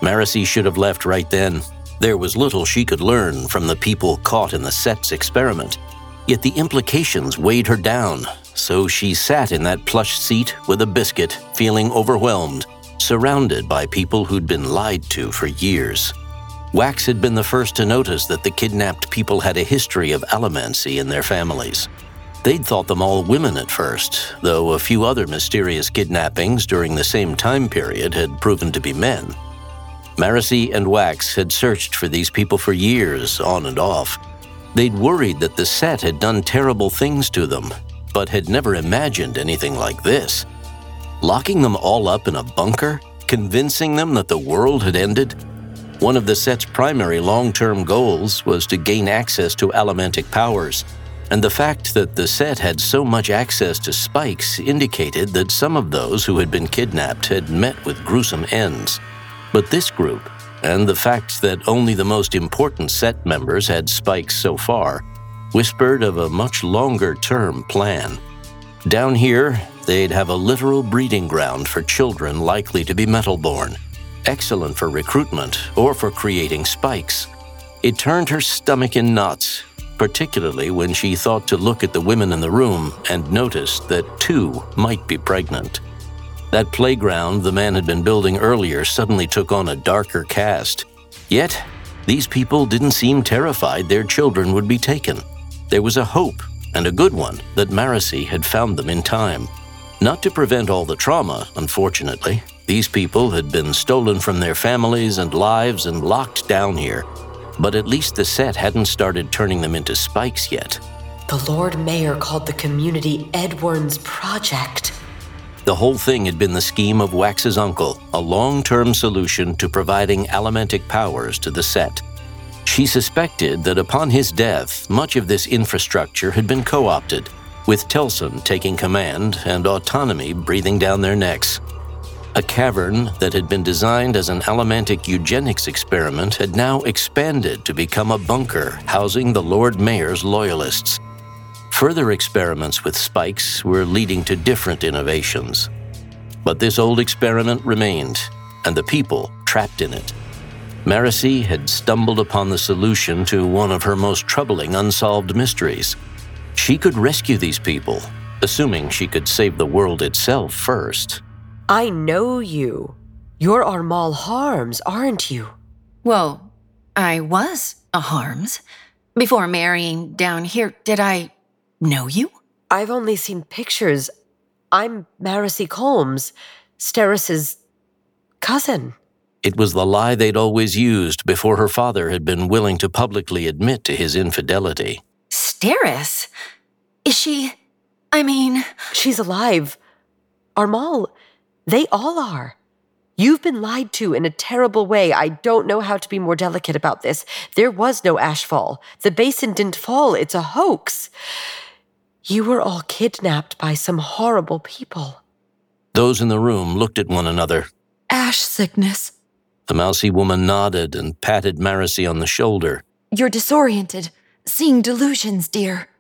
Marasi should have left right then. There was little she could learn from the people caught in the Set's experiment. Yet the implications weighed her down, so she sat in that plush seat with a biscuit, feeling overwhelmed, surrounded by people who'd been lied to for years. Wax had been the first to notice that the kidnapped people had a history of allomancy in their families. They'd thought them all women at first, though a few other mysterious kidnappings during the same time period had proven to be men. Marasi and Wax had searched for these people for years, on and off. They'd worried that the Set had done terrible things to them, but had never imagined anything like this. Locking them all up in a bunker, convincing them that the world had ended? One of the Set's primary long-term goals was to gain access to allomantic powers, and the fact that the Set had so much access to spikes indicated that some of those who had been kidnapped had met with gruesome ends. But this group, and the fact that only the most important Set members had spikes so far, whispered of a much longer-term plan. Down here, they'd have a literal breeding ground for children likely to be metal-born, excellent for recruitment or for creating spikes. It turned her stomach in knots, particularly when she thought to look at the women in the room and noticed that 2 might be pregnant. That playground the man had been building earlier suddenly took on a darker cast. Yet, these people didn't seem terrified their children would be taken. There was a hope, and a good one, that Marasi had found them in time. Not to prevent all the trauma, unfortunately. These people had been stolen from their families and lives and locked down here. But at least the Set hadn't started turning them into spikes yet. The Lord Mayor called the community Edward's Project. The whole thing had been the scheme of Wax's uncle, a long-term solution to providing allomantic powers to the Set. She suspected that upon his death, much of this infrastructure had been co-opted, with Telson taking command and autonomy breathing down their necks. A cavern that had been designed as an allomantic eugenics experiment had now expanded to become a bunker housing the Lord Mayor's loyalists. Further experiments with spikes were leading to different innovations. But this old experiment remained, and the people trapped in it. Marasi had stumbled upon the solution to one of her most troubling unsolved mysteries. She could rescue these people, assuming she could save the world itself first. I know you. You're Armal Harms, aren't you? Well, I was a Harms. Before marrying down here, did I know you? I've only seen pictures. I'm Marasi Colmes, Steris's cousin. It was the lie they'd always used before her father had been willing to publicly admit to his infidelity. Steris? Is she... She's alive. Armal, they all are. You've been lied to in a terrible way. I don't know how to be more delicate about this. There was no ashfall. The basin didn't fall. It's a hoax. You were all kidnapped by some horrible people. Those in the room looked at one another. Ash sickness. The mousy woman nodded and patted Marasi on the shoulder. You're disoriented, seeing delusions, dear.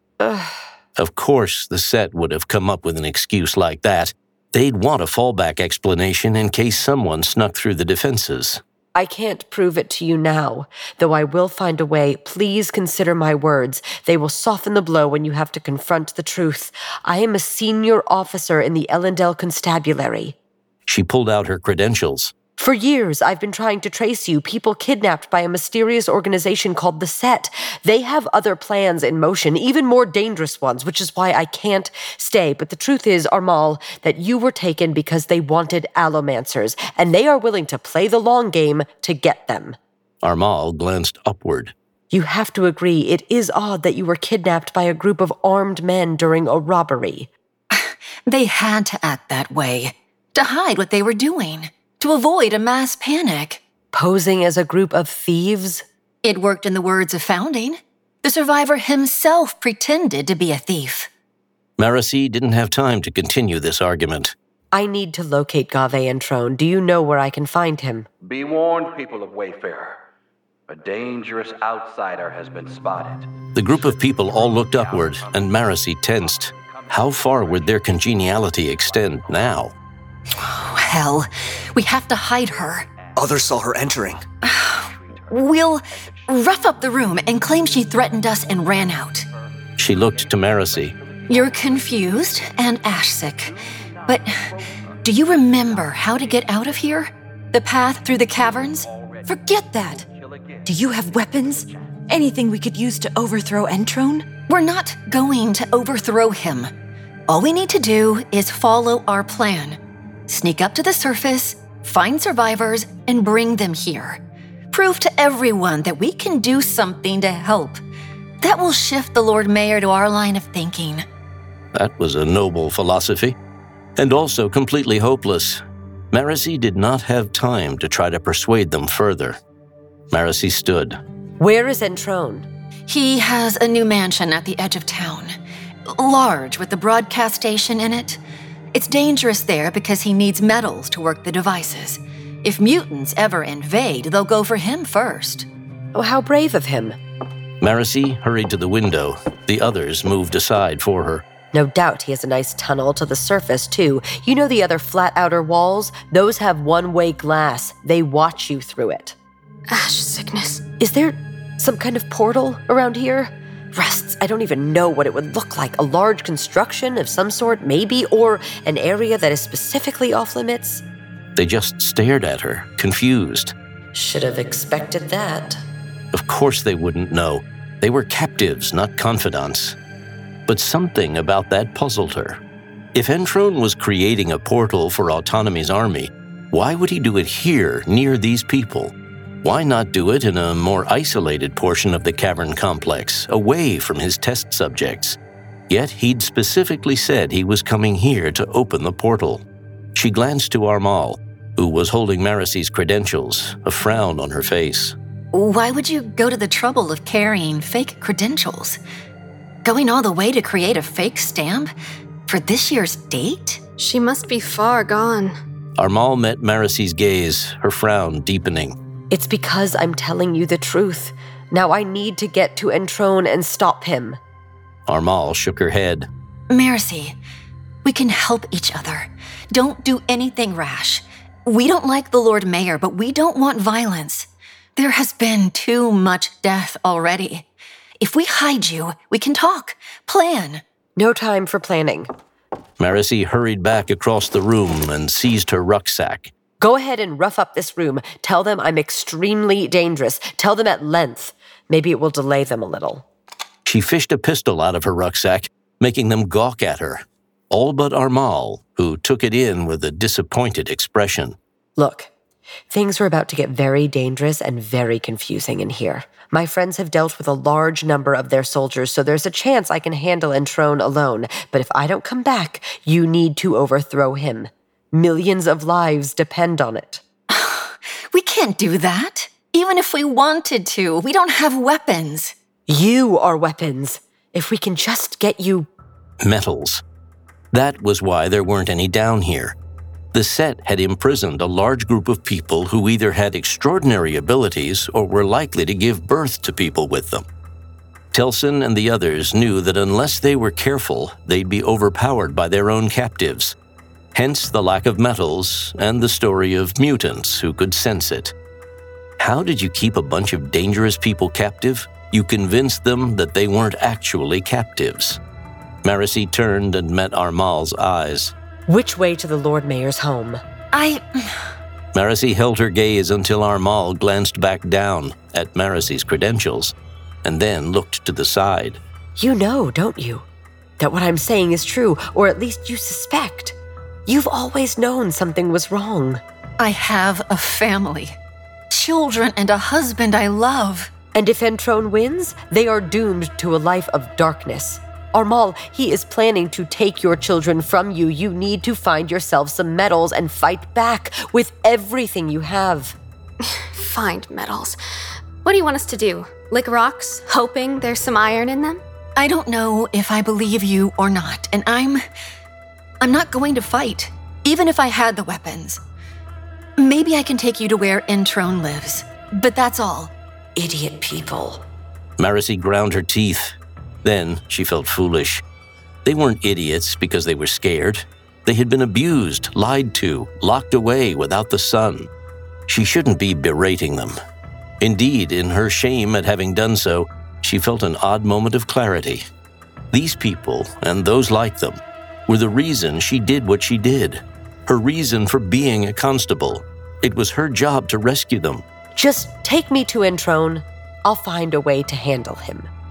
Of course, the Set would have come up with an excuse like that. They'd want a fallback explanation in case someone snuck through the defenses. I can't prove it to you now, though I will find a way. Please consider my words. They will soften the blow when you have to confront the truth. I am a senior officer in the Ellendale Constabulary. She pulled out her credentials. For years, I've been trying to trace you, people kidnapped by a mysterious organization called the Set. They have other plans in motion, even more dangerous ones, which is why I can't stay. But the truth is, Armal, that you were taken because they wanted allomancers, and they are willing to play the long game to get them. Armal glanced upward. You have to agree, it is odd that you were kidnapped by a group of armed men during a robbery. They had to act that way, to hide what they were doing. To avoid a mass panic. Posing as a group of thieves? It worked in the words of Founding. The survivor himself pretended to be a thief. Marasi didn't have time to continue this argument. I need to locate Gave Entrone. Do you know where I can find him? Be warned, people of Wayfarer. A dangerous outsider has been spotted. The group of people all looked upward, and Marasi tensed. How far would their congeniality extend now? Oh, hell. We have to hide her. Others saw her entering. We'll rough up the room and claim she threatened us and ran out. She looked to Marasi. You're confused and ash-sick, but do you remember how to get out of here? The path through the caverns? Forget that. Do you have weapons? Anything we could use to overthrow Entrone? We're not going to overthrow him. All we need to do is follow our plan. Sneak up to the surface, find survivors, and bring them here. Prove to everyone that we can do something to help. That will shift the Lord Mayor to our line of thinking. That was a noble philosophy, and also completely hopeless. Marasi did not have time to try to persuade them further. Marasi stood. Where is Entrone? He has a new mansion at the edge of town. Large, with the broadcast station in it. It's dangerous there because he needs metals to work the devices. If mutants ever invade, they'll go for him first. Oh, how brave of him. Marasi hurried to the window. The others moved aside for her. No doubt he has a nice tunnel to the surface, too. You know the other flat outer walls? Those have one-way glass. They watch you through it. Ash sickness. Is there some kind of portal around here? Rests, I don't even know what it would look like. A large construction of some sort, maybe, or an area that is specifically off-limits? They just stared at her, confused. Should have expected that. Of course they wouldn't know. They were captives, not confidants. But something about that puzzled her. If Entrone was creating a portal for Autonomy's army, why would he do it here, near these people? Why not do it in a more isolated portion of the cavern complex, away from his test subjects? Yet he'd specifically said he was coming here to open the portal. She glanced to Armal, who was holding Marasi's credentials, a frown on her face. Why would you go to the trouble of carrying fake credentials? Going all the way to create a fake stamp? For this year's date? She must be far gone. Armal met Marasi's gaze, her frown deepening. It's because I'm telling you the truth. Now I need to get to Entrone and stop him. Armal shook her head. Marasi, we can help each other. Don't do anything rash. We don't like the Lord Mayor, but we don't want violence. There has been too much death already. If we hide you, we can talk, plan. No time for planning. Marasi hurried back across the room and seized her rucksack. Go ahead and rough up this room. Tell them I'm extremely dangerous. Tell them at length. Maybe it will delay them a little. She fished a pistol out of her rucksack, making them gawk at her. All but Armal, who took it in with a disappointed expression. Look, things are about to get very dangerous and very confusing in here. My friends have dealt with a large number of their soldiers, so there's a chance I can handle Entrone alone. But if I don't come back, you need to overthrow him. Millions of lives depend on it. We can't do that. Even if we wanted to, we don't have weapons. You are weapons. If we can just get you... Metals. That was why there weren't any down here. The set had imprisoned a large group of people who either had extraordinary abilities or were likely to give birth to people with them. Telsin and the others knew that unless they were careful, they'd be overpowered by their own captives. Hence the lack of metals and the story of mutants who could sense it. How did you keep a bunch of dangerous people captive? You convinced them that they weren't actually captives. Marasi turned and met Armal's eyes. Which way to the Lord Mayor's home? Marasi held her gaze until Armal glanced back down at Marasi's credentials and then looked to the side. You know, don't you, that what I'm saying is true, or at least you suspect. You've always known something was wrong. I have a family, children, and a husband I love. And if Entrone wins, they are doomed to a life of darkness. Armal, he is planning to take your children from you. You need to find yourself some metals and fight back with everything you have. Find metals. What do you want us to do? Lick rocks, hoping there's some iron in them? I don't know if I believe you or not, and I'm not going to fight, even if I had the weapons. Maybe I can take you to where Entrone lives, but that's all. Idiot people. Marasi ground her teeth. Then she felt foolish. They weren't idiots because they were scared. They had been abused, lied to, locked away without the sun. She shouldn't be berating them. Indeed, in her shame at having done so, she felt an odd moment of clarity. These people, and those like them, were the reason she did what she did. Her reason for being a constable. It was her job to rescue them. Just take me to Entrone. I'll find a way to handle him.